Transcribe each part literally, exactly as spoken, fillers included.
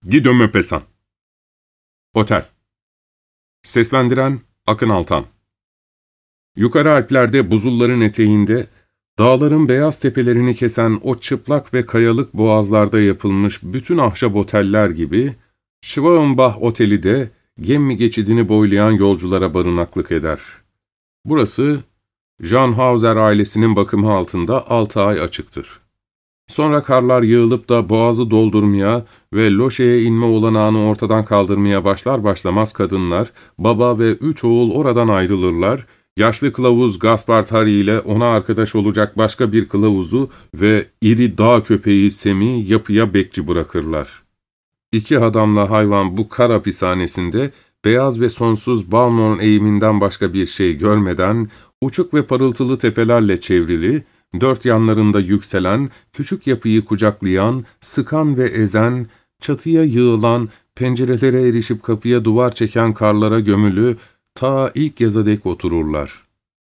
Guido Maupassant. Otel. Seslendiren Akın Altan. Yukarı Alplerde buzulların eteğinde, dağların beyaz tepelerini kesen o çıplak ve kayalık boğazlarda yapılmış bütün ahşap oteller gibi, Schwanbach Oteli de Gemmi geçidini boylayan yolculara barınaklık eder. Burası, Jean Hauser ailesinin bakımı altında altı ay açıktır. Sonra karlar yığılıp da boğazı doldurmaya ve Loşe'ye inme olanağını ortadan kaldırmaya başlar başlamaz kadınlar, baba ve üç oğul oradan ayrılırlar, yaşlı kılavuz Gaspard Hari ile ona arkadaş olacak başka bir kılavuzu ve iri dağ köpeği Sem'i yapıya bekçi bırakırlar. İki adamla hayvan bu kar hapishanesinde beyaz ve sonsuz Balmorn eğiminden başka bir şey görmeden, uçuk ve parıltılı tepelerle çevrili, dört yanlarında yükselen, küçük yapıyı kucaklayan, sıkan ve ezen, çatıya yığılan, pencerelere erişip kapıya duvar çeken karlara gömülü, ta ilk yaza dek otururlar.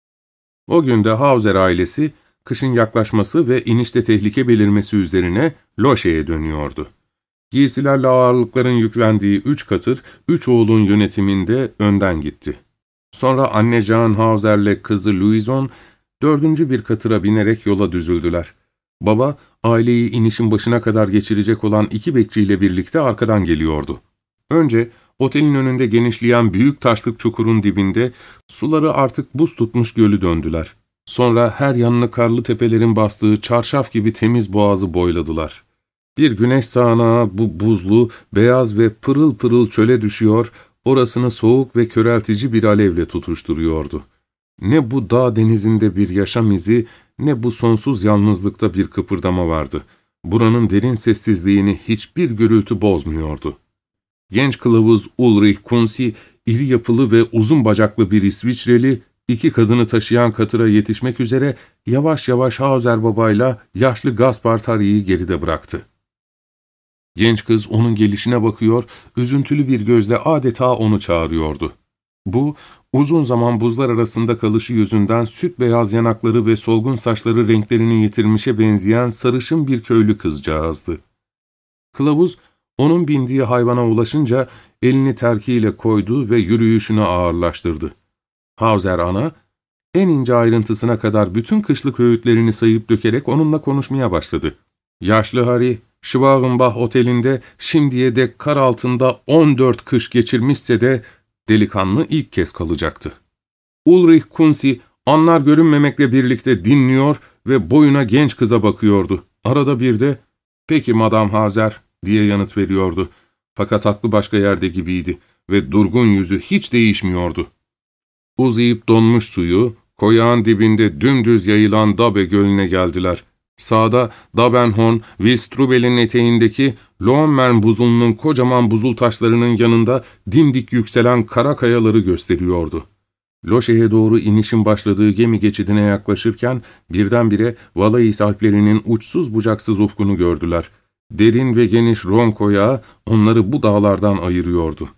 O günde Hauser ailesi, kışın yaklaşması ve inişte tehlike belirmesi üzerine Loşe'ye dönüyordu. Giysilerle ağırlıkların yüklendiği üç katır, üç oğlun yönetiminde önden gitti. Sonra anne Jean Hauser'le kızı Louison, dördüncü bir katıra binerek yola düzüldüler. Baba, aileyi inişin başına kadar geçirecek olan iki bekçiyle birlikte arkadan geliyordu. Önce, otelin önünde genişleyen büyük taşlık çukurun dibinde, suları artık buz tutmuş gölü döndüler. Sonra her yanını karlı tepelerin bastığı çarşaf gibi temiz boğazı boyladılar. Bir güneş sağanağı bu buzlu, beyaz ve pırıl pırıl çöle düşüyor, orasını soğuk ve köreltici bir alevle tutuşturuyordu. Ne bu dağ denizinde bir yaşam izi, ne bu sonsuz yalnızlıkta bir kıpırdama vardı. Buranın derin sessizliğini hiçbir gürültü bozmuyordu. Genç kılavuz Ulrich Kunsi, iri yapılı ve uzun bacaklı bir İsviçreli, iki kadını taşıyan katıra yetişmek üzere yavaş yavaş Hauser babayla yaşlı Gaspard Hari'yi geride bıraktı. Genç kız onun gelişine bakıyor, üzüntülü bir gözle adeta onu çağırıyordu. Bu, uzun zaman buzlar arasında kalışı yüzünden süt beyaz yanakları ve solgun saçları renklerini yitirmişe benzeyen sarışın bir köylü kızcağızdı. Kılavuz, onun bindiği hayvana ulaşınca elini terkiyle koydu ve yürüyüşünü ağırlaştırdı. Hauser ana, en ince ayrıntısına kadar bütün kışlık öğütlerini sayıp dökerek onunla konuşmaya başladı. Yaşlı Hari, Schwanbach Oteli'nde şimdiye dek kar altında on dört kış geçirmişse de delikanlı ilk kez kalacaktı. Ulrich Kunsi, anlar görünmemekle birlikte dinliyor ve boyuna genç kıza bakıyordu. Arada bir de, ''Peki Madame Hauser'' diye yanıt veriyordu. Fakat aklı başka yerde gibiydi ve durgun yüzü hiç değişmiyordu. Uzayıp donmuş suyu, koyağın dibinde dümdüz yayılan Dabe Gölü'ne geldiler. Sağda Dabenhorn, Wistrubel'in eteğindeki Loemmern buzulunun kocaman buzul taşlarının yanında dimdik yükselen kara kayaları gösteriyordu. Loşe'ye doğru inişin başladığı gemi geçidine yaklaşırken birdenbire Valais Alplerinin uçsuz bucaksız ufkunu gördüler. Derin ve geniş Ron koyağı onları bu dağlardan ayırıyordu.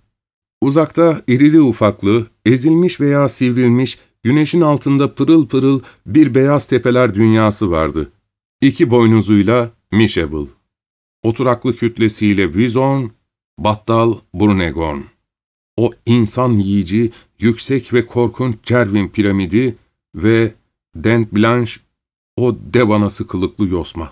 Uzakta irili ufaklı, ezilmiş veya sivrilmiş, güneşin altında pırıl pırıl bir beyaz tepeler dünyası vardı. İki boynuzuyla Mischabel, oturaklı kütlesiyle Wizorn, battal Brunegorn. O insan yiyici, yüksek ve korkunç Cervin piramidi ve Dent Blanche, o dev anası kılıklı yosma.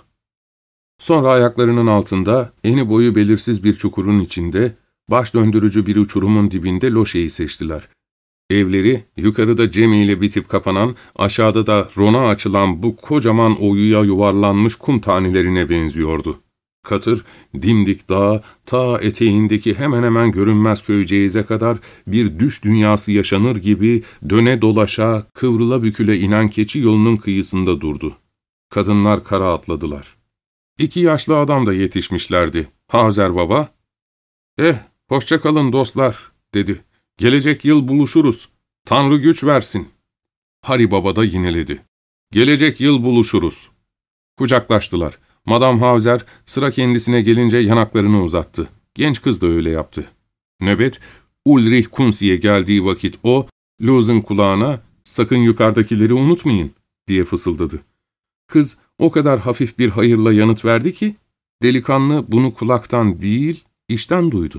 Sonra ayaklarının altında, eni boyu belirsiz bir çukurun içinde, baş döndürücü bir uçurumun dibinde Loşe'yi seçtiler. Evleri, yukarıda Cemi ile bitip kapanan, aşağıda da Ron'a açılan bu kocaman oyuya yuvarlanmış kum tanelerine benziyordu. Katır, dimdik dağ, ta eteğindeki hemen hemen görünmez köyceğize kadar bir düş dünyası yaşanır gibi döne dolaşa, kıvrıla büküle inen keçi yolunun kıyısında durdu. Kadınlar kara atladılar. İki yaşlı adam da yetişmişlerdi. Hauser baba, ''Eh, hoşça kalın dostlar'' dedi. ''Gelecek yıl buluşuruz. Tanrı güç versin.'' Hari baba da yineledi. ''Gelecek yıl buluşuruz.'' Kucaklaştılar. Madame Hauser sıra kendisine gelince yanaklarını uzattı. Genç kız da öyle yaptı. Nöbet, Ulrich Kunsi'ye geldiği vakit o, Luz'un kulağına ''Sakın yukarıdakileri unutmayın'' diye fısıldadı. Kız o kadar hafif bir hayırla yanıt verdi ki, delikanlı bunu kulaktan değil, işten duydu.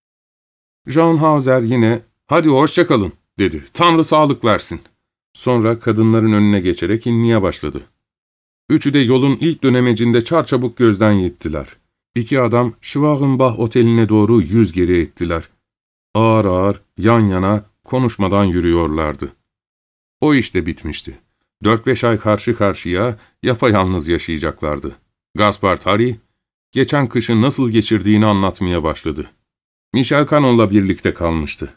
Jean Hauser yine, ''Hadi hoşça kalın.'' dedi. ''Tanrı sağlık versin.'' Sonra kadınların önüne geçerek inmeye başladı. Üçü de yolun ilk dönemecinde çarçabuk gözden gittiler. İki adam Schwarenbach oteline doğru yüz geri ettiler. Ağır ağır, yan yana, konuşmadan yürüyorlardı. O iş de bitmişti. Dört beş ay karşı karşıya yapayalnız yaşayacaklardı. Gaspard Hari, geçen kışı nasıl geçirdiğini anlatmaya başladı. Michel Canon'la birlikte kalmıştı.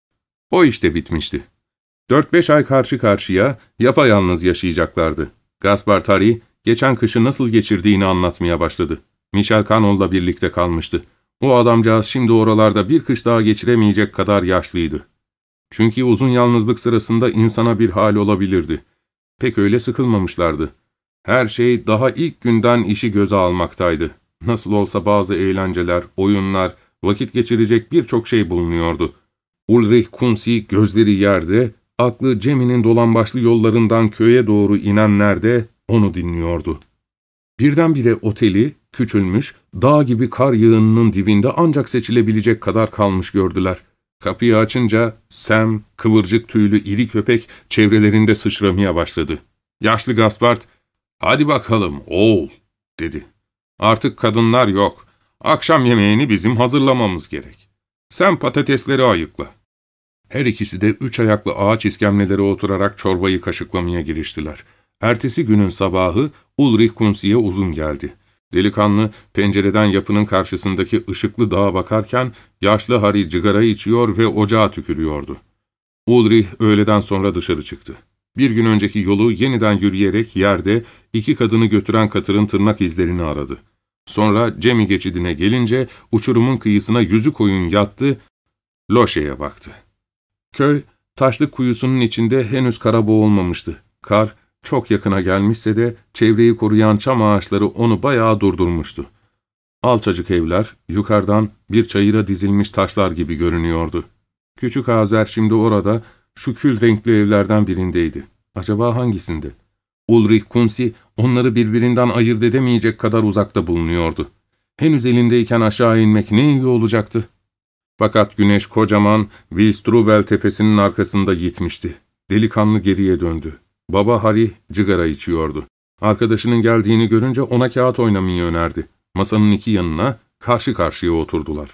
O iş de bitmişti. Dört beş ay karşı karşıya yapayalnız yaşayacaklardı. Gaspard Hari, geçen kışı nasıl geçirdiğini anlatmaya başladı. Michel Canon'la birlikte kalmıştı. O adamcağız şimdi oralarda bir kış daha geçiremeyecek kadar yaşlıydı. Çünkü uzun yalnızlık sırasında insana bir hal olabilirdi. Pek öyle sıkılmamışlardı. Her şey daha ilk günden işi göze almaktaydı. Nasıl olsa bazı eğlenceler, oyunlar, vakit geçirecek birçok şey bulunuyordu. Ulrich Kunsi gözleri yerde, aklı Cem'inin dolambaçlı yollarından köye doğru inenlerde onu dinliyordu. Birdenbire oteli, küçülmüş, dağ gibi kar yığınının dibinde ancak seçilebilecek kadar kalmış gördüler. Kapıyı açınca Sam, kıvırcık tüylü iri köpek çevrelerinde sıçramaya başladı. Yaşlı Gaspard, ''Hadi bakalım oğul'' dedi. ''Artık kadınlar yok. Akşam yemeğini bizim hazırlamamız gerek. Sen patatesleri ayıkla.'' Her ikisi de üç ayaklı ağaç iskemlelere oturarak çorbayı kaşıklamaya giriştiler. Ertesi günün sabahı Ulrich Kunsi'ye uzun geldi. Delikanlı pencereden yapının karşısındaki ışıklı dağa bakarken yaşlı Hari cigara içiyor ve ocağa tükürüyordu. Ulrich öğleden sonra dışarı çıktı. Bir gün önceki yolu yeniden yürüyerek yerde iki kadını götüren katırın tırnak izlerini aradı. Sonra Cemi geçidine gelince uçurumun kıyısına yüzü koyun yattı, Loşe'ye baktı. Köy, taşlık kuyusunun içinde henüz kara boğulmamıştı. Kar, çok yakına gelmişse de çevreyi koruyan çam ağaçları onu bayağı durdurmuştu. Alçacık evler, yukarıdan bir çayıra dizilmiş taşlar gibi görünüyordu. Küçük Azer şimdi orada, şu kül renkli evlerden birindeydi. Acaba hangisinde? Ulrich Kunsi, onları birbirinden ayırt edemeyecek kadar uzakta bulunuyordu. Henüz elindeyken aşağı inmek ne iyi olacaktı? Fakat güneş kocaman Wilstrubel tepesinin arkasında gitmişti. Delikanlı geriye döndü. Baba Hari cigara içiyordu. Arkadaşının geldiğini görünce ona kağıt oynamayı önerdi. Masanın iki yanına karşı karşıya oturdular.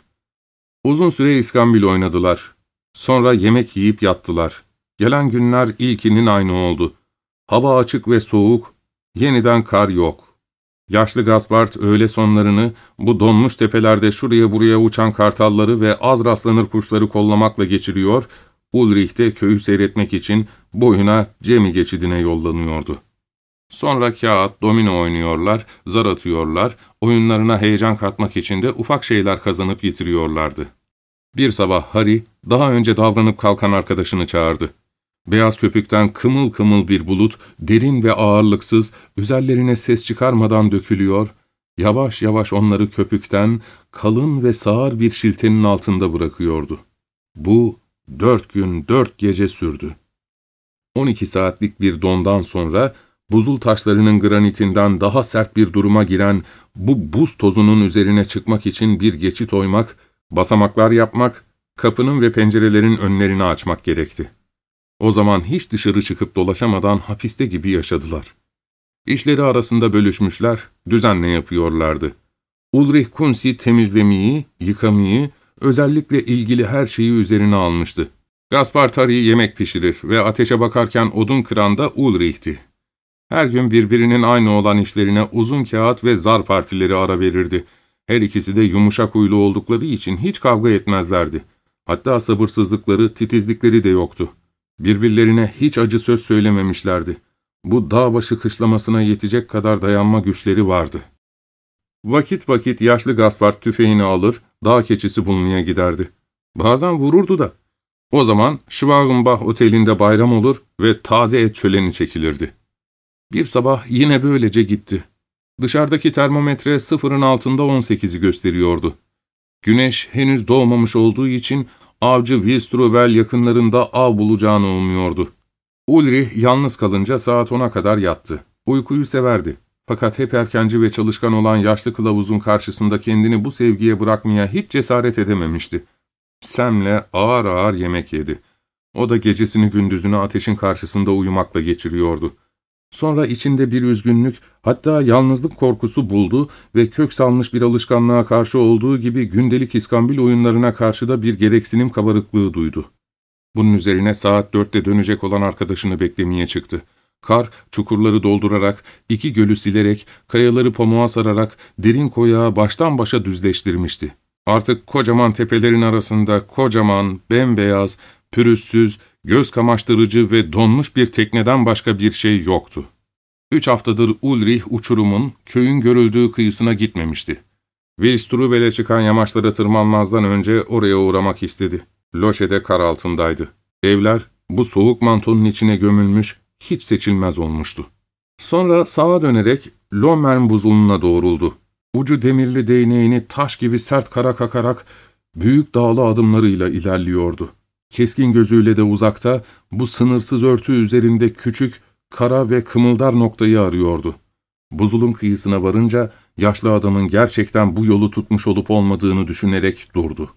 Uzun süre iskambil oynadılar. Sonra yemek yiyip yattılar. Gelen günler ilkinin aynı oldu. Hava açık ve soğuk, yeniden kar yok. Yaşlı Gaspard öğle sonlarını bu donmuş tepelerde şuraya buraya uçan kartalları ve az rastlanır kuşları kollamakla geçiriyor, Ulrich de köyü seyretmek için boyuna Cemi geçidine yollanıyordu. Sonra kağıt, domino oynuyorlar, zar atıyorlar, oyunlarına heyecan katmak için de ufak şeyler kazanıp yitiriyorlardı. Bir sabah Hari, daha önce davranıp kalkan arkadaşını çağırdı. Beyaz köpükten kımıl kımıl bir bulut, derin ve ağırlıksız, üzerlerine ses çıkarmadan dökülüyor, yavaş yavaş onları köpükten, kalın ve sağır bir şiltenin altında bırakıyordu. Bu, dört gün, dört gece sürdü. On iki saatlik bir dondan sonra, buzul taşlarının granitinden daha sert bir duruma giren bu buz tozunun üzerine çıkmak için bir geçit oymak, basamaklar yapmak, kapının ve pencerelerin önlerini açmak gerekti. O zaman hiç dışarı çıkıp dolaşamadan hapiste gibi yaşadılar. İşleri arasında bölüşmüşler, düzenle yapıyorlardı. Ulrich Kunsi temizlemeyi, yıkamayı, özellikle ilgili her şeyi üzerine almıştı. Gaspard Hari yemek pişirir ve ateşe bakarken odun kıran da Ulrich'ti. Her gün birbirinin aynı olan işlerine uzun kağıt ve zar partileri ara verirdi. Her ikisi de yumuşak huylu oldukları için hiç kavga etmezlerdi. Hatta sabırsızlıkları, titizlikleri de yoktu. Birbirlerine hiç acı söz söylememişlerdi. Bu dağ başı kışlamasına yetecek kadar dayanma güçleri vardı. Vakit vakit yaşlı Gaspard tüfeğini alır, dağ keçisi bulmaya giderdi. Bazen vururdu da. O zaman Schwarenbach otelinde bayram olur ve taze et çöleni çekilirdi. Bir sabah yine böylece gitti. Dışarıdaki termometre sıfırın altında on sekizi gösteriyordu. Güneş henüz doğmamış olduğu için avcı Wilstrubel yakınlarında av bulacağını umuyordu. Ulrich yalnız kalınca saat ona kadar yattı. Uykuyu severdi. Fakat hep erkenci ve çalışkan olan yaşlı kılavuzun karşısında kendini bu sevgiye bırakmaya hiç cesaret edememişti. Sam'le ağır ağır yemek yedi. O da gecesini gündüzünü ateşin karşısında uyumakla geçiriyordu. Sonra içinde bir üzgünlük, hatta yalnızlık korkusu buldu ve kök salmış bir alışkanlığa karşı olduğu gibi gündelik iskambil oyunlarına karşı da bir gereksinim kabarıklığı duydu. Bunun üzerine saat dörtte dönecek olan arkadaşını beklemeye çıktı. Kar, çukurları doldurarak, iki gölü silerek, kayaları pamuğa sararak derin koyağı baştan başa düzleştirmişti. Artık kocaman tepelerin arasında kocaman, bembeyaz, pürüzsüz, göz kamaştırıcı ve donmuş bir tekneden başka bir şey yoktu. Üç haftadır Ulrich uçurumun, köyün görüldüğü kıyısına gitmemişti. Wilstrubel'e çıkan yamaçlara tırmanmazdan önce oraya uğramak istedi. Loşe'de kar altındaydı. Evler bu soğuk mantonun içine gömülmüş, hiç seçilmez olmuştu. Sonra sağa dönerek Lommern buzuluna doğruldu. Ucu demirli değneğini taş gibi sert kara kakarak büyük dağlı adımlarıyla ilerliyordu. Keskin gözüyle de uzakta bu sınırsız örtü üzerinde küçük, kara ve kımıldar noktayı arıyordu. Buzulun kıyısına varınca yaşlı adamın gerçekten bu yolu tutmuş olup olmadığını düşünerek durdu.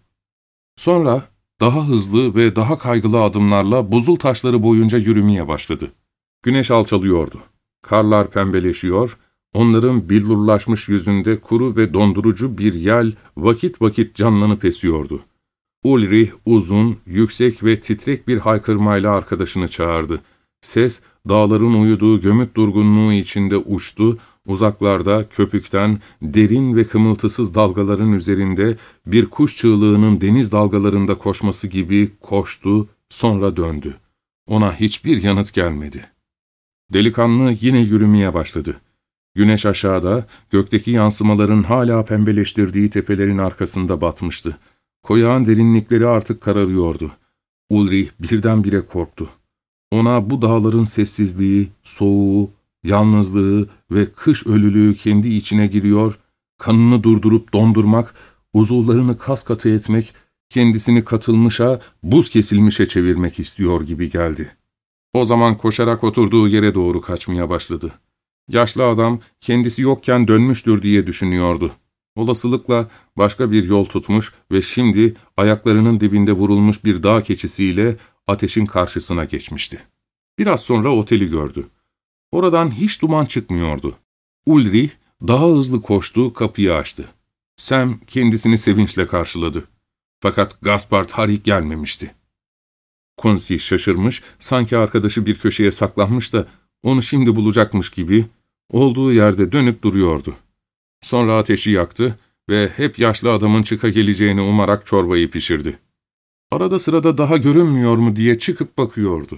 Sonra daha hızlı ve daha kaygılı adımlarla buzul taşları boyunca yürümeye başladı. Güneş alçalıyordu. Karlar pembeleşiyor, onların billurlaşmış yüzünde kuru ve dondurucu bir yel vakit vakit canlanıp esiyordu. Ulrich uzun, yüksek ve titrek bir haykırmayla arkadaşını çağırdı. Ses, dağların uyuduğu gömüt durgunluğu içinde uçtu, uzaklarda köpükten, derin ve kımıltısız dalgaların üzerinde bir kuş çığlığının deniz dalgalarında koşması gibi koştu, sonra döndü. Ona hiçbir yanıt gelmedi. Delikanlı yine yürümeye başladı. Güneş aşağıda, gökteki yansımaların hala pembeleştirdiği tepelerin arkasında batmıştı. Koyağın derinlikleri artık kararıyordu. Ulrich birdenbire korktu. Ona bu dağların sessizliği, soğuğu, yalnızlığı ve kış ölülüğü kendi içine giriyor, kanını durdurup dondurmak, uzuvlarını kas katı etmek, kendisini katılmışa, buz kesilmişe çevirmek istiyor gibi geldi. O zaman koşarak oturduğu yere doğru kaçmaya başladı. Yaşlı adam kendisi yokken dönmüştür diye düşünüyordu. Olasılıkla başka bir yol tutmuş ve şimdi ayaklarının dibinde vurulmuş bir dağ keçisiyle ateşin karşısına geçmişti. Biraz sonra oteli gördü. Oradan hiç duman çıkmıyordu. Ulrich daha hızlı koştu, kapıyı açtı. Sam kendisini sevinçle karşıladı. Fakat Gaspard Hari gelmemişti. Kunsi şaşırmış, sanki arkadaşı bir köşeye saklanmış da onu şimdi bulacakmış gibi olduğu yerde dönüp duruyordu. Sonra ateşi yaktı ve hep yaşlı adamın çıka geleceğini umarak çorbayı pişirdi. Arada sırada daha görünmüyor mu diye çıkıp bakıyordu.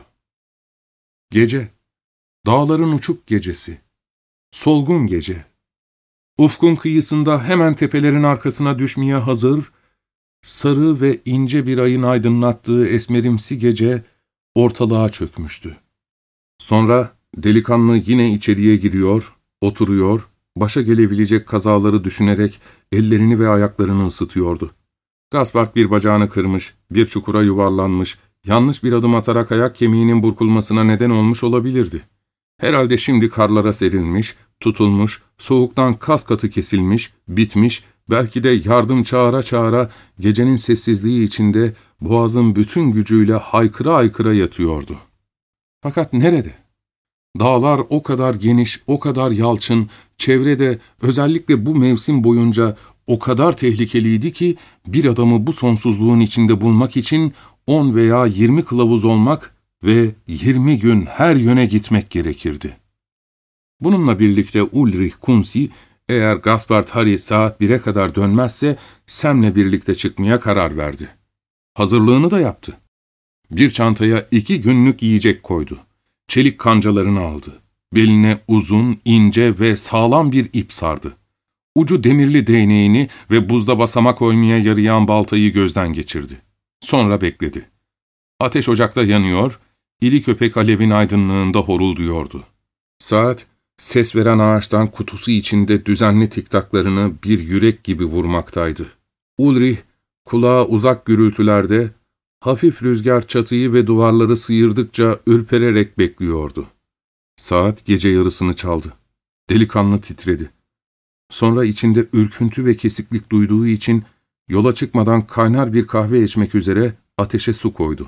Gece, dağların uçuk gecesi, solgun gece. Ufkun kıyısında hemen tepelerin arkasına düşmeye hazır, sarı ve ince bir ayın aydınlattığı esmerimsi gece ortalığa çökmüştü. Sonra delikanlı yine içeriye giriyor, oturuyor, başa gelebilecek kazaları düşünerek ellerini ve ayaklarını ısıtıyordu. Gaspard bir bacağını kırmış, bir çukura yuvarlanmış, yanlış bir adım atarak ayak kemiğinin burkulmasına neden olmuş olabilirdi. Herhalde şimdi karlara serilmiş, tutulmuş, soğuktan kas katı kesilmiş, bitmiş, belki de yardım çağıra çağıra gecenin sessizliği içinde boğazın bütün gücüyle haykıra haykıra yatıyordu. Fakat nerede? Dağlar o kadar geniş, o kadar yalçın, çevrede özellikle bu mevsim boyunca o kadar tehlikeliydi ki bir adamı bu sonsuzluğun içinde bulmak için on veya yirmi kılavuz olmak ve yirmi gün her yöne gitmek gerekirdi. Bununla birlikte Ulrich Kunsi, eğer Gaspard Hari saat bire kadar dönmezse Sam'le birlikte çıkmaya karar verdi. Hazırlığını da yaptı. Bir çantaya iki günlük yiyecek koydu. Çelik kancalarını aldı. Beline uzun, ince ve sağlam bir ip sardı. Ucu demirli değneğini ve buzda basamak oymaya yarayan baltayı gözden geçirdi. Sonra bekledi. Ateş ocakta yanıyor, iri köpek alevin aydınlığında horulduyordu. Saat, ses veren ağaçtan kutusu içinde düzenli tiktaklarını bir yürek gibi vurmaktaydı. Ulrich, kulağa uzak gürültülerde, hafif rüzgar çatıyı ve duvarları sıyırdıkça ürpererek bekliyordu. Saat gece yarısını çaldı. Delikanlı titredi. Sonra içinde ürküntü ve kesiklik duyduğu için yola çıkmadan kaynar bir kahve içmek üzere ateşe su koydu.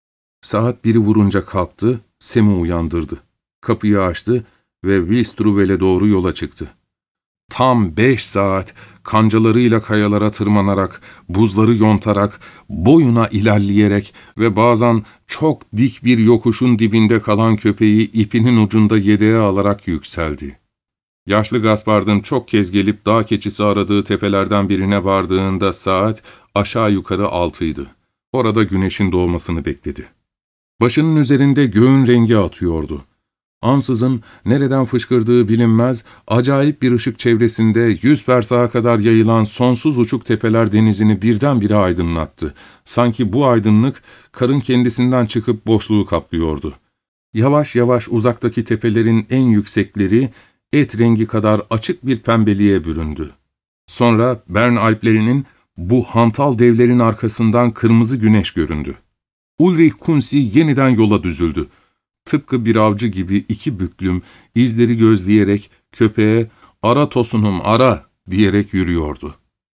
Saat biri vurunca kalktı, Sem'i uyandırdı. Kapıyı açtı ve Wilstruvel'e doğru yola çıktı. Tam beş saat kancalarıyla kayalara tırmanarak, buzları yontarak, boyuna ilerleyerek ve bazen çok dik bir yokuşun dibinde kalan köpeği ipinin ucunda yedeğe alarak yükseldi. Yaşlı Gaspard'ın çok kez gelip dağ keçisi aradığı tepelerden birine vardığında saat aşağı yukarı altıydı. Orada güneşin doğmasını bekledi. Başının üzerinde göğün rengi atıyordu. Ansızın nereden fışkırdığı bilinmez, acayip bir ışık çevresinde yüz persağa kadar yayılan sonsuz uçuk tepeler denizini birdenbire aydınlattı. Sanki bu aydınlık karın kendisinden çıkıp boşluğu kaplıyordu. Yavaş yavaş uzaktaki tepelerin en yüksekleri et rengi kadar açık bir pembeliğe büründü. Sonra Bern Alplerinin bu hantal devlerin arkasından kırmızı güneş göründü. Ulrich Kunsi yeniden yola düzüldü. Tıpkı bir avcı gibi iki büklüm, izleri gözleyerek köpeğe "Ara tosunum, ara!" diyerek yürüyordu.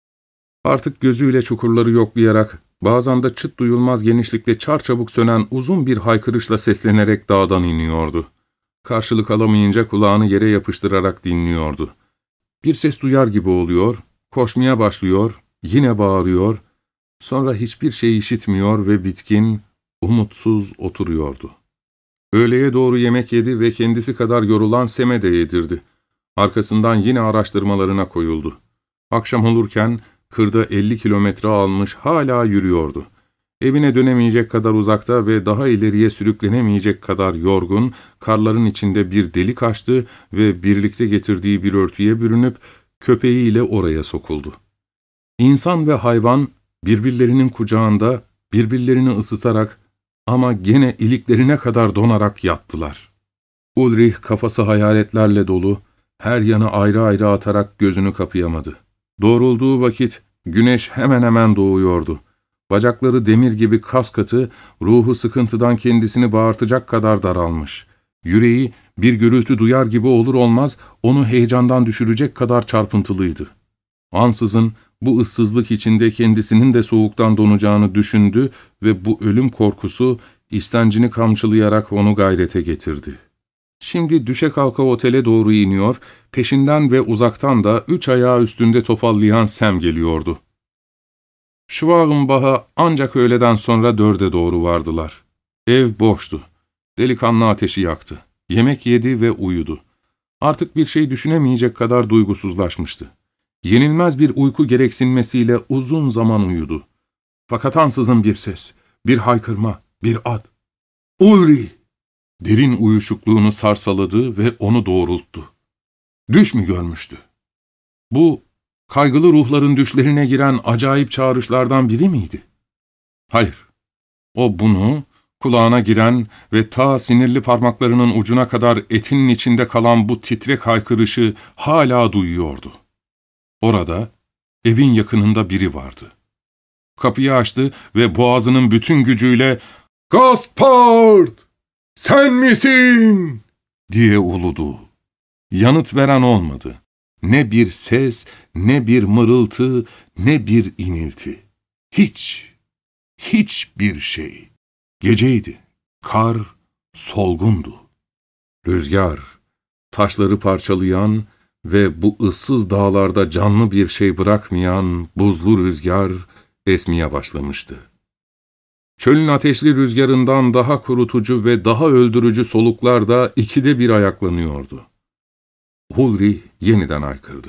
Artık gözüyle çukurları yoklayarak, bazen de çıt duyulmaz genişlikle çarçabuk sönen uzun bir haykırışla seslenerek dağdan iniyordu. Karşılık alamayınca kulağını yere yapıştırarak dinliyordu. Bir ses duyar gibi oluyor, koşmaya başlıyor, yine bağırıyor, sonra hiçbir şey işitmiyor ve bitkin, umutsuz oturuyordu. Öğleye doğru yemek yedi ve kendisi kadar yorulan Sem'e de yedirdi. Arkasından yine araştırmalarına koyuldu. Akşam olurken kırda elli kilometre almış hala yürüyordu. Evine dönemeyecek kadar uzakta ve daha ileriye sürüklenemeyecek kadar yorgun, karların içinde bir delik açtı ve birlikte getirdiği bir örtüye bürünüp köpeğiyle oraya sokuldu. İnsan ve hayvan birbirlerinin kucağında birbirlerini ısıtarak ama gene iliklerine kadar donarak yattılar. Ulrich kafası hayaletlerle dolu, her yana ayrı ayrı atarak gözünü kapayamadı. Doğrulduğu vakit güneş hemen hemen doğuyordu. Bacakları demir gibi kas katı, ruhu sıkıntıdan kendisini bağırtacak kadar daralmış. Yüreği bir gürültü duyar gibi olur olmaz onu heyecandan düşürecek kadar çarpıntılıydı. Ansızın bu ıssızlık içinde kendisinin de soğuktan donacağını düşündü ve bu ölüm korkusu istencini kamçılayarak onu gayrete getirdi. Şimdi düşe kalka otele doğru iniyor, peşinden ve uzaktan da üç ayağı üstünde topallayan Sem geliyordu. Schwarenbach'a ancak öğleden sonra dörde doğru vardılar. Ev boştu. Delikanlı ateşi yaktı. Yemek yedi ve uyudu. Artık bir şey düşünemeyecek kadar duygusuzlaşmıştı. Yenilmez bir uyku gereksinmesiyle uzun zaman uyudu. Fakat ansızın bir ses, bir haykırma, bir ad. "Ulrich!" Derin uyuşukluğunu sarsaladı ve onu doğrulttu. Düş mü görmüştü? Bu, kaygılı ruhların düşlerine giren acayip çağrışlardan biri miydi? Hayır. O bunu, kulağına giren ve ta sinirli parmaklarının ucuna kadar etinin içinde kalan bu titrek haykırışı hala duyuyordu. Orada, evin yakınında biri vardı. Kapıyı açtı ve boğazının bütün gücüyle "Gaspard! Sen misin?" diye uludu. Yanıt veren olmadı. Ne bir ses, ne bir mırıltı, ne bir inilti. Hiç, hiçbir şey. Geceydi. Kar solgundu. Rüzgar, taşları parçalayan ve bu ıssız dağlarda canlı bir şey bırakmayan buzlu rüzgar esmeye başlamıştı. Çölün ateşli rüzgarından daha kurutucu ve daha öldürücü soluklar da ikide bir ayaklanıyordu. Ulrich yeniden haykırdı.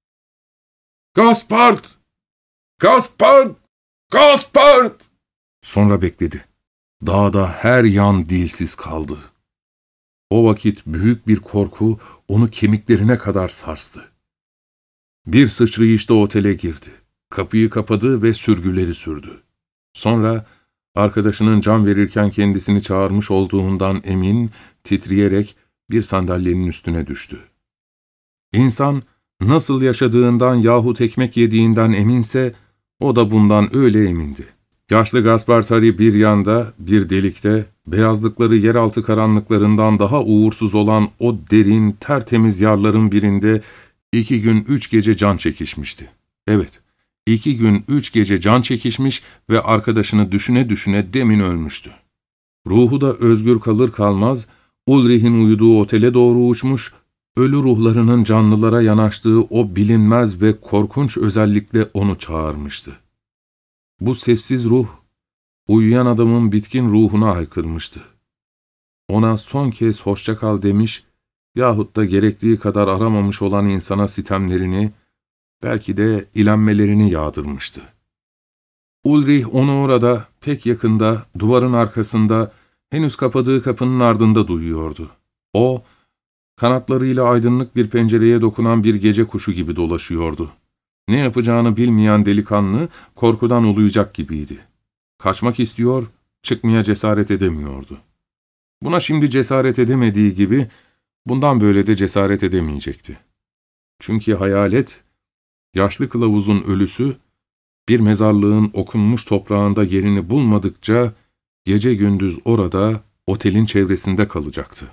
"Gaspard! Gaspard! Gaspard!" Sonra bekledi. Dağda her yan dilsiz kaldı. O vakit büyük bir korku onu kemiklerine kadar sarstı. Bir sıçrayışta otele girdi. Kapıyı kapadı ve sürgüleri sürdü. Sonra arkadaşının can verirken kendisini çağırmış olduğundan emin, titreyerek bir sandalyenin üstüne düştü. İnsan nasıl yaşadığından yahut ekmek yediğinden eminse, o da bundan öyle emindi. Yaşlı Gaspartari bir yanda, bir delikte, beyazlıkları yeraltı karanlıklarından daha uğursuz olan o derin, tertemiz yarların birinde iki gün üç gece can çekişmişti. Evet, iki gün üç gece can çekişmiş ve arkadaşını düşüne düşüne demin ölmüştü. Ruhu da özgür kalır kalmaz, Ulrich'in uyuduğu otele doğru uçmuş, ölü ruhlarının canlılara yanaştığı o bilinmez ve korkunç özellikle onu çağırmıştı. Bu sessiz ruh, uyuyan adamın bitkin ruhuna haykırmıştı. Ona son kez hoşça kal demiş yahut da gerektiği kadar aramamış olan insana sitemlerini, belki de ilenmelerini yağdırmıştı. Ulrich onu orada, pek yakında, duvarın arkasında, henüz kapadığı kapının ardında duyuyordu. O, kanatlarıyla aydınlık bir pencereye dokunan bir gece kuşu gibi dolaşıyordu. Ne yapacağını bilmeyen delikanlı, korkudan uluyacak gibiydi. Kaçmak istiyor, çıkmaya cesaret edemiyordu. Buna şimdi cesaret edemediği gibi, bundan böyle de cesaret edemeyecekti. Çünkü hayalet, yaşlı kılavuzun ölüsü, bir mezarlığın okunmuş toprağında yerini bulmadıkça, gece gündüz orada, otelin çevresinde kalacaktı.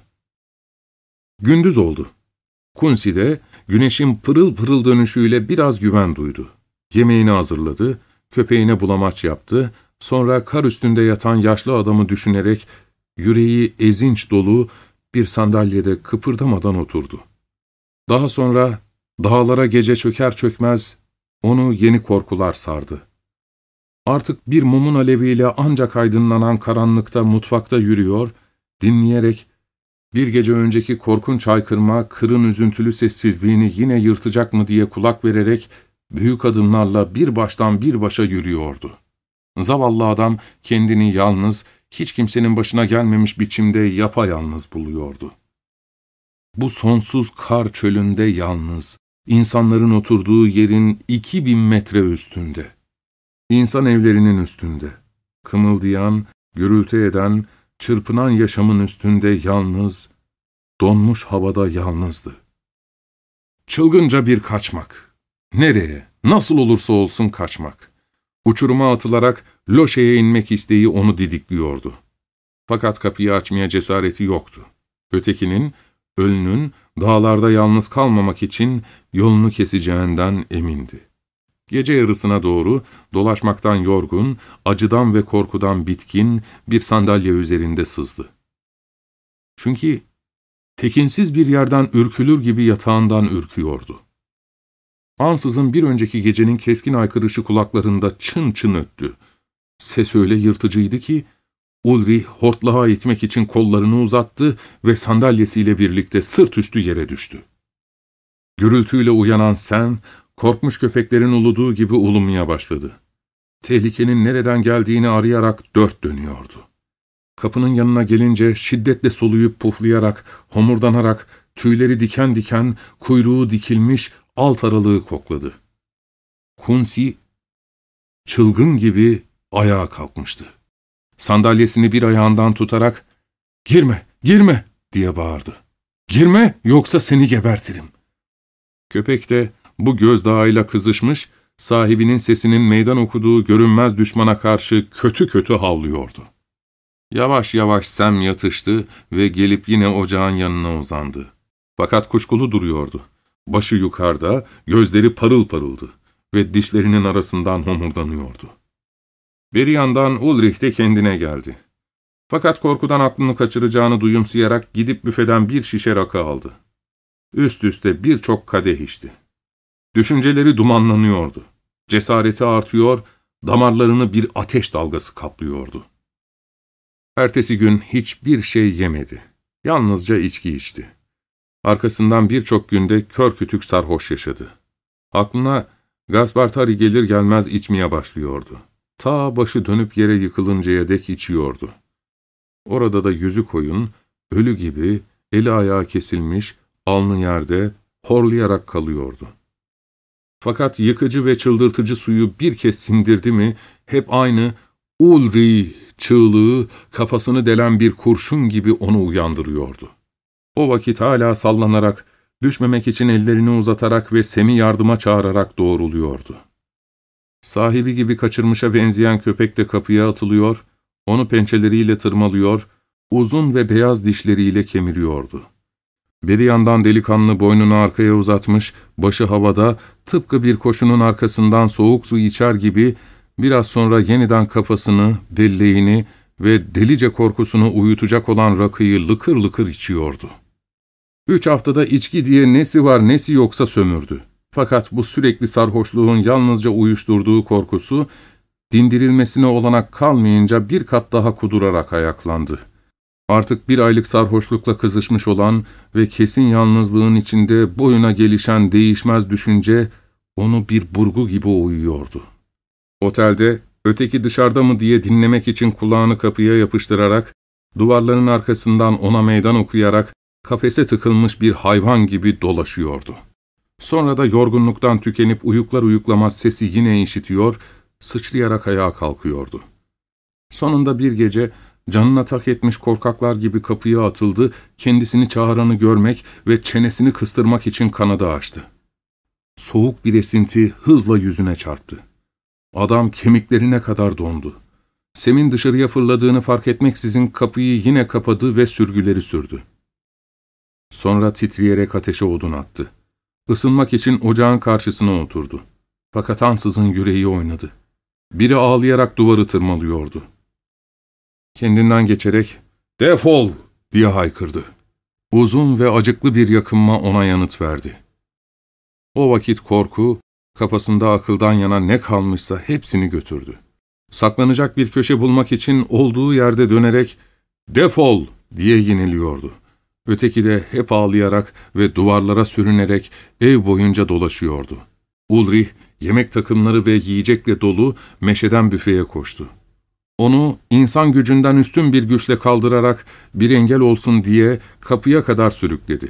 Gündüz oldu. Kunsi de, güneşin pırıl pırıl dönüşüyle biraz güven duydu. Yemeğini hazırladı, köpeğine bulamaç yaptı, sonra kar üstünde yatan yaşlı adamı düşünerek, yüreği ezinç dolu bir sandalyede kıpırdamadan oturdu. Daha sonra, dağlara gece çöker çökmez, onu yeni korkular sardı. Artık bir mumun aleviyle ancak aydınlanan karanlıkta mutfakta yürüyor, dinleyerek, bir gece önceki korkunç haykırma, kırın üzüntülü sessizliğini yine yırtacak mı diye kulak vererek, büyük adımlarla bir baştan bir başa yürüyordu. Zavallı adam kendini yalnız, hiç kimsenin başına gelmemiş biçimde yapayalnız buluyordu. Bu sonsuz kar çölünde yalnız, insanların oturduğu yerin iki bin metre üstünde, insan evlerinin üstünde, kımıldayan, gürültü eden, çırpınan yaşamın üstünde yalnız, donmuş havada yalnızdı. Çılgınca bir kaçmak. Nereye, nasıl olursa olsun kaçmak. Uçuruma atılarak loşeye inmek isteği onu didikliyordu. Fakat kapıyı açmaya cesareti yoktu. Ötekinin, ölünün, dağlarda yalnız kalmamak için yolunu keseceğinden emindi. Gece yarısına doğru, dolaşmaktan yorgun, acıdan ve korkudan bitkin bir sandalye üzerinde sızdı. Çünkü tekinsiz bir yerden ürkülür gibi yatağından ürküyordu. Ansızın bir önceki gecenin keskin aykırışı kulaklarında çın çın öttü. Ses öyle yırtıcıydı ki, Ulrich hortlağa itmek için kollarını uzattı ve sandalyesiyle birlikte sırt üstü yere düştü. Gürültüyle uyanan Sen, korkmuş köpeklerin uluduğu gibi ulumaya başladı. Tehlikenin nereden geldiğini arayarak dört dönüyordu. Kapının yanına gelince şiddetle soluyup puflayarak, homurdanarak, tüyleri diken diken, kuyruğu dikilmiş, alt aralığı kokladı. Kunsi, çılgın gibi ayağa kalkmıştı. Sandalyesini bir ayağından tutarak, ''Girme, girme!'' diye bağırdı. ''Girme, yoksa seni gebertirim.'' Köpek de bu gözdağıyla kızışmış, sahibinin sesinin meydan okuduğu görünmez düşmana karşı kötü kötü havlıyordu. Yavaş yavaş Sam yatıştı ve gelip yine ocağın yanına uzandı. Fakat kuşkulu duruyordu. Başı yukarıda, gözleri parıl parıldı ve dişlerinin arasından homurdanıyordu. Bir yandan Ulrich de kendine geldi. Fakat korkudan aklını kaçıracağını duyumsayarak gidip büfeden bir şişe rakı aldı. Üst üste birçok kadeh içti. Düşünceleri dumanlanıyordu. Cesareti artıyor, damarlarını bir ateş dalgası kaplıyordu. Ertesi gün hiçbir şey yemedi. Yalnızca içki içti. Arkasından birçok günde kör kütük sarhoş yaşadı. Aklına Gaspartari gelir gelmez içmeye başlıyordu. Ta başı dönüp yere yıkılıncaya dek içiyordu. Orada da yüzü koyun, ölü gibi, eli ayağı kesilmiş, alnı yerde, horlayarak kalıyordu. Fakat yıkıcı ve çıldırtıcı suyu bir kez sindirdi mi, hep aynı Ulrich çığlığı kafasını delen bir kurşun gibi onu uyandırıyordu. O vakit hala sallanarak, düşmemek için ellerini uzatarak ve Sem'i yardıma çağırarak doğruluyordu. Sahibi gibi kaçırmışa benzeyen köpek de kapıya atılıyor, onu pençeleriyle tırmalıyor, uzun ve beyaz dişleriyle kemiriyordu. Beri yandan delikanlı boynunu arkaya uzatmış, başı havada, tıpkı bir koşunun arkasından soğuk su içer gibi, biraz sonra yeniden kafasını, belleğini ve delice korkusunu uyutacak olan rakıyı lıkır lıkır içiyordu. Üç haftada içki diye nesi var nesi yoksa sömürdü. Fakat bu sürekli sarhoşluğun yalnızca uyuşturduğu korkusu, dindirilmesine olanak kalmayınca bir kat daha kudurarak ayaklandı. Artık bir aylık sarhoşlukla kızışmış olan ve kesin yalnızlığın içinde boyuna gelişen değişmez düşünce, onu bir burgu gibi uyuyordu. Otelde, öteki dışarıda mı diye dinlemek için kulağını kapıya yapıştırarak, duvarların arkasından ona meydan okuyarak, kafese tıkılmış bir hayvan gibi dolaşıyordu. Sonra da yorgunluktan tükenip uyuklar uyuklamaz sesi yine işitiyor, sıçrayarak ayağa kalkıyordu. Sonunda bir gece, canına tak etmiş korkaklar gibi kapıya atıldı, kendisini çağıranı görmek ve çenesini kıstırmak için kanadı açtı. Soğuk bir esinti hızla yüzüne çarptı. Adam kemiklerine kadar dondu. Sem'in dışarıya fırladığını fark etmeksizin kapıyı yine kapadı ve sürgüleri sürdü. Sonra titreyerek ateşe odun attı. Isınmak için ocağın karşısına oturdu. Fakat ansızın yüreği oynadı. Biri ağlayarak duvarı tırmalıyordu. Kendinden geçerek, "Defol!" diye haykırdı. Uzun ve acıklı bir yakınma ona yanıt verdi. O vakit korku, kafasında akıldan yana ne kalmışsa hepsini götürdü. Saklanacak bir köşe bulmak için olduğu yerde dönerek, "Defol!" diye yineliyordu. Öteki de hep ağlayarak ve duvarlara sürünerek ev boyunca dolaşıyordu. Ulrich, yemek takımları ve yiyecekle dolu meşeden büfeye koştu. Onu insan gücünden üstün bir güçle kaldırarak bir engel olsun diye kapıya kadar sürükledi.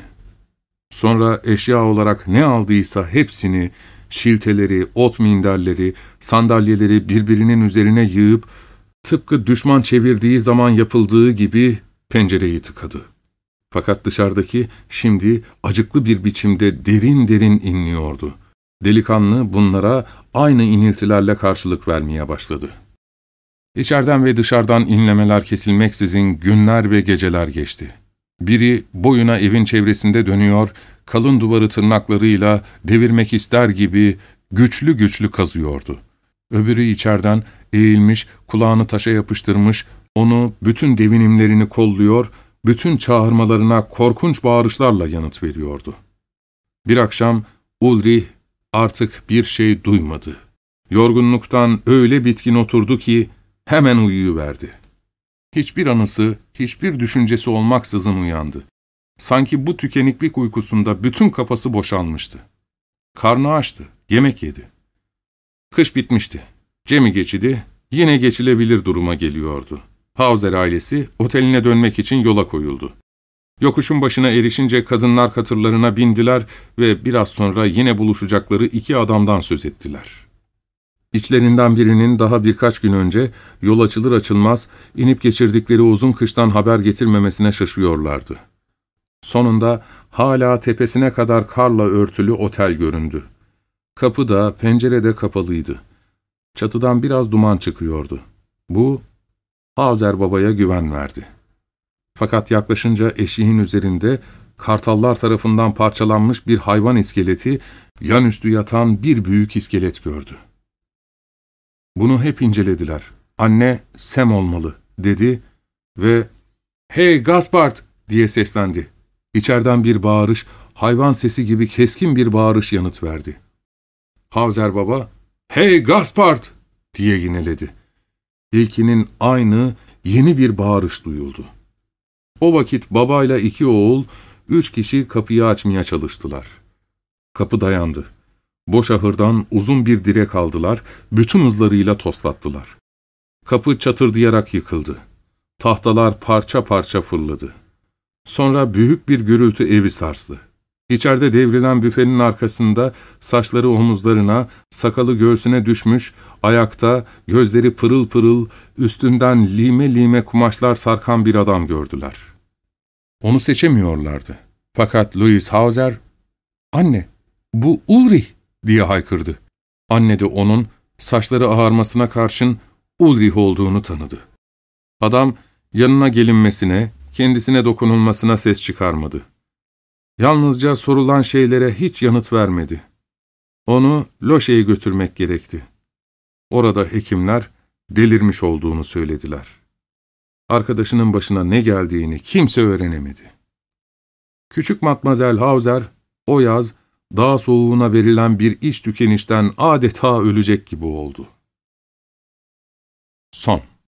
Sonra eşya olarak ne aldıysa hepsini, şilteleri, ot minderleri, sandalyeleri birbirinin üzerine yığıp, tıpkı düşman çevirdiği zaman yapıldığı gibi pencereyi tıkadı. Fakat dışarıdaki şimdi acıklı bir biçimde derin derin inliyordu. Delikanlı bunlara aynı iniltilerle karşılık vermeye başladı. İçeriden ve dışarıdan inlemeler kesilmeksizin günler ve geceler geçti. Biri boyuna evin çevresinde dönüyor, kalın duvarı tırnaklarıyla devirmek ister gibi güçlü güçlü kazıyordu. Öbürü içeriden eğilmiş, kulağını taşa yapıştırmış, onu bütün devinimlerini kolluyor, bütün çağırmalarına korkunç bağırışlarla yanıt veriyordu. Bir akşam Ulrich artık bir şey duymadı. Yorgunluktan öyle bitkin oturdu ki hemen uyuyuverdi. Hiçbir anısı, hiçbir düşüncesi olmaksızın uyandı. Sanki bu tükeniklik uykusunda bütün kafası boşalmıştı. Karnı açtı, yemek yedi. Kış bitmişti. Cemi geçidi, yine geçilebilir duruma geliyordu. Hauser ailesi oteline dönmek için yola koyuldu. Yokuşun başına erişince kadınlar katırlarına bindiler ve biraz sonra yine buluşacakları iki adamdan söz ettiler. İçlerinden birinin daha birkaç gün önce yol açılır açılmaz inip geçirdikleri uzun kıştan haber getirmemesine şaşıyorlardı. Sonunda hala tepesine kadar karla örtülü otel göründü. Kapı da pencere de kapalıydı. Çatıdan biraz duman çıkıyordu. Bu, Hauser babaya güven verdi. Fakat yaklaşınca eşiğin üzerinde kartallar tarafından parçalanmış bir hayvan iskeleti, yanüstü yatan bir büyük iskelet gördü. Bunu hep incelediler. Anne, Sem olmalı, dedi ve "Hey Gaspard!" diye seslendi. İçeriden bir bağırış, hayvan sesi gibi keskin bir bağırış yanıt verdi. Hauser baba, "Hey Gaspard!" diye yineledi. İlkinin aynı, yeni bir bağırış duyuldu. O vakit babayla iki oğul, üç kişi kapıyı açmaya çalıştılar. Kapı dayandı. Boş ahırdan uzun bir direk aldılar, bütün hızlarıyla toslattılar. Kapı çatırdayarak yıkıldı. Tahtalar parça parça fırladı. Sonra büyük bir gürültü evi sarstı. İçeride devrilen büfenin arkasında saçları omuzlarına, sakalı göğsüne düşmüş, ayakta, gözleri pırıl pırıl, üstünden lime lime kumaşlar sarkan bir adam gördüler. Onu seçemiyorlardı. Fakat Louis Hauser, "Anne, bu Ulrich!" diye haykırdı. Anne de onun, saçları ağarmasına karşın Ulrich olduğunu tanıdı. Adam, yanına gelinmesine, kendisine dokunulmasına ses çıkarmadı. Yalnızca sorulan şeylere hiç yanıt vermedi. Onu loşeye götürmek gerekti. Orada hekimler delirmiş olduğunu söylediler. Arkadaşının başına ne geldiğini kimse öğrenemedi. Küçük Matmazel Hauser, o yaz dağ soğuğuna verilen bir iç tükenişten adeta ölecek gibi oldu. Son.